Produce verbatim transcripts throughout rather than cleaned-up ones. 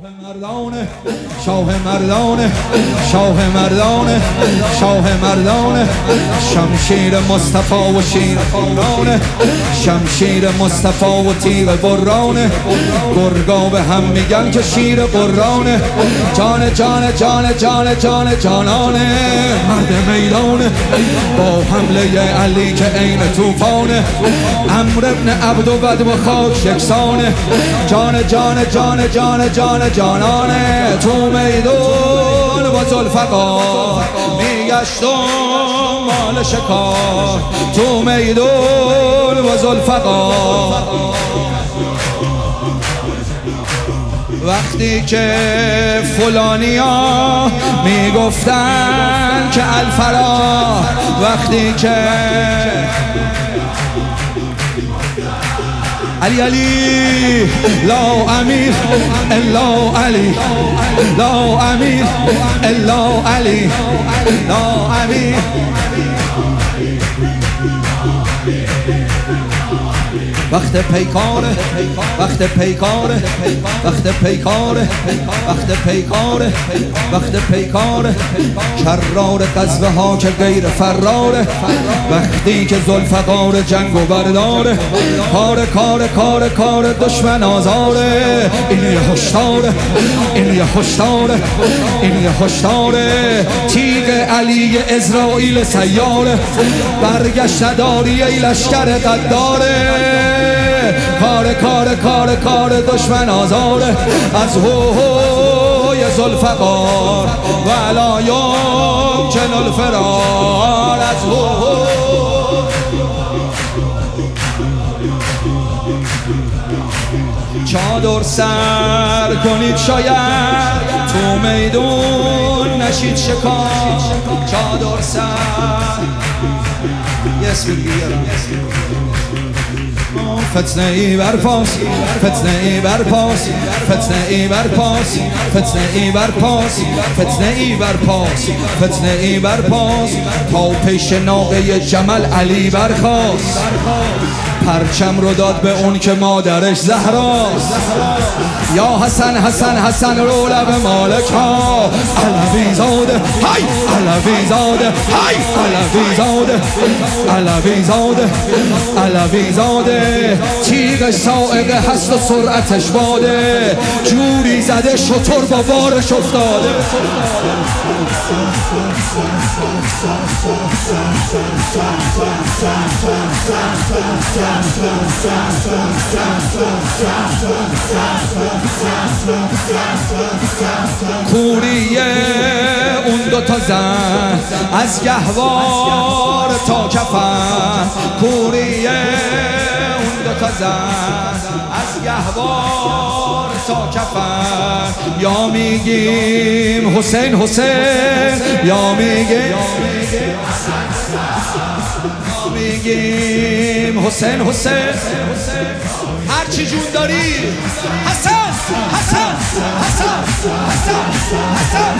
مردانه شاه مردانه شاه مردانه شاه مردانه شمشیر مصطفی و شیر قرآنه شمشیر مصطفی و تیغ برانه گرگا به هم میگن که شیر قرآنه جان جان جان جان جان جانانه مرد میدانه با حمله علی که عین طوفانه عمرو ابن عبد و بد و خاک یکسانه جان جان جان جان جان جانانه تو میدون و ذوالفقار میگشتم مال شکار تو میدون و ذوالفقار وقتی که فلانیا میگفتن که الفرا وقتی که علی علی لا امیر الا علی لا امیر الا علی لا امیر وقت پیکاره وقت پیکاره وقت پیکاره وقت پیکاره وقت پیکاره کرار قذبه ها که غیر فراره وقتی که ذوالفقار جنگ و برداره کار کار کار کار دشمن آزاره این یه هشداره این یه هشداره این یه هشداره تیغ علی اسرائیل سیاره برگشت نداری ای لشکر غداره کار کار کار کار دشمن آزاره از هو هوی ذوالفقار و علا یمکن الفرار از هو هو چادر سر کنید شاید تو میدون نشید شکار چادر سر یس بگیرم فتنه ای برپاس فتنه ای برپاس فتنه ای برپاس فتنه ای برپاس فتنه ای برپاس فتنه ای برپاس تا پیش ناقه جمل علی برخاست پرچم رو داد به اون که مادرش زهراست یا حسن حسن حسن رو لب مالک ها علوی زاده های علوی زاده های علوی زاده علوی زاده علوی زاده تیغ سائقه هست و سرعتش باده جوری زده شطور با بارش افتاده کوریه اون دو تا زن از گهوار تا کفن کوریه اون دو تا زن از گهوار تا کفن یا میگیم حسین حسین یا میگیم یا میگیم حسین حسین هر چی جون داری حسن حسن حسن حسن حسن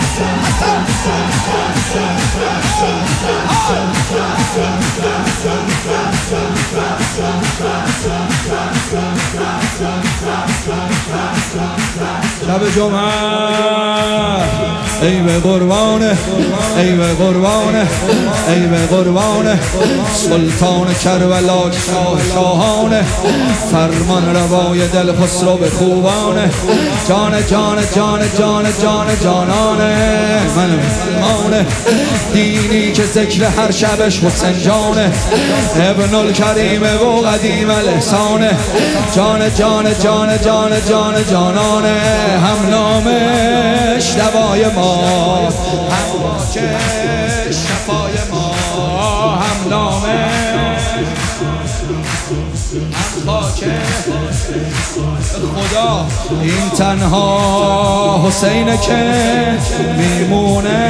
شب جمعه ای به قربانه ای به قربانه ای به قربانه سلطان کربلا شاه شاهانه فرمان روای دل خسرو به خوبانه جان جان جان جان جان جانانه من مسلمانه دینی که ذکر هر شبش حسین جانه ابن الکریم و قدیم الاحسانه جان جان جان جان جان جانانه هم نامش دوای ما هم واکش شفای ما هم نامش هم خاکه خدا این تنها حسینه که میمونه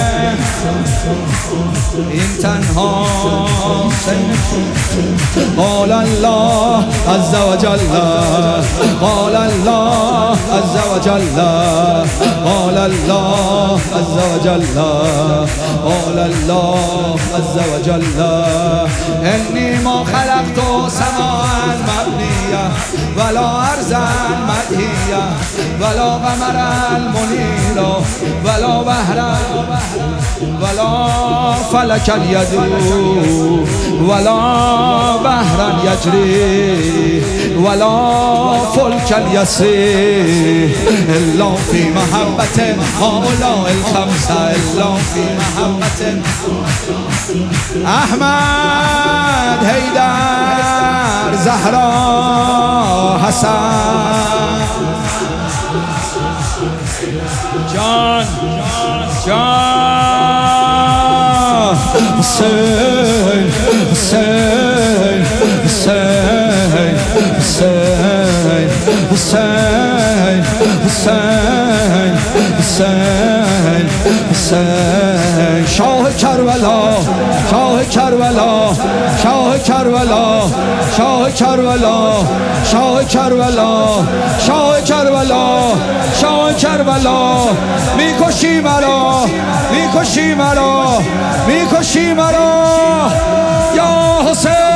این تنها حسینه قال الله عز و جل قال الله عز و جل قال الله عز و جل قال الله عز و جل انی ما خلقت سماعا مبنیه ولا ارض تحزن مدهيا ولا قمرا منيرا ولا بحرا ولا فلكا يدور ولا بحرا يجري ولا فلكا يسير إلا في محبة هؤلاء الخمسة إلا في محبة أحمد هيدر زهرا حسن جان جان حسين حسين حسين حسين حسين حسين حسين حسين شاه کربلا شاه کربلا شاه کربلا شاه کربلا شاه کربلا شاه کربلا شاه کربلا میکشی مرا میکشی مرا میکشی مرا یا حسین